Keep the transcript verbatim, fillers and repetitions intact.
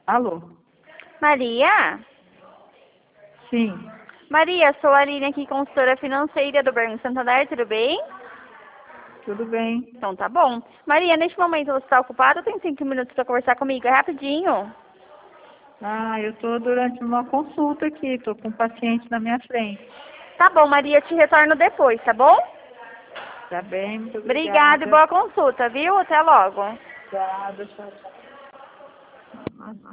Alô? Maria? Sim, Maria, sou a Aline aqui, consultora financeira do Banco Santander, tudo bem? tudo bem. Então tá bom. Maria, neste momento você está ocupada ou tem cinco minutos para conversar comigo? É rapidinho. Ah, eu estou durante uma consulta aqui, estou com um paciente na minha frente. Tá bom, Maria, te retorno depois, tá bom? Tá bem, muito Obrigada e obrigada. boa consulta, viu? Até logo. Obrigada, tchau, tchau.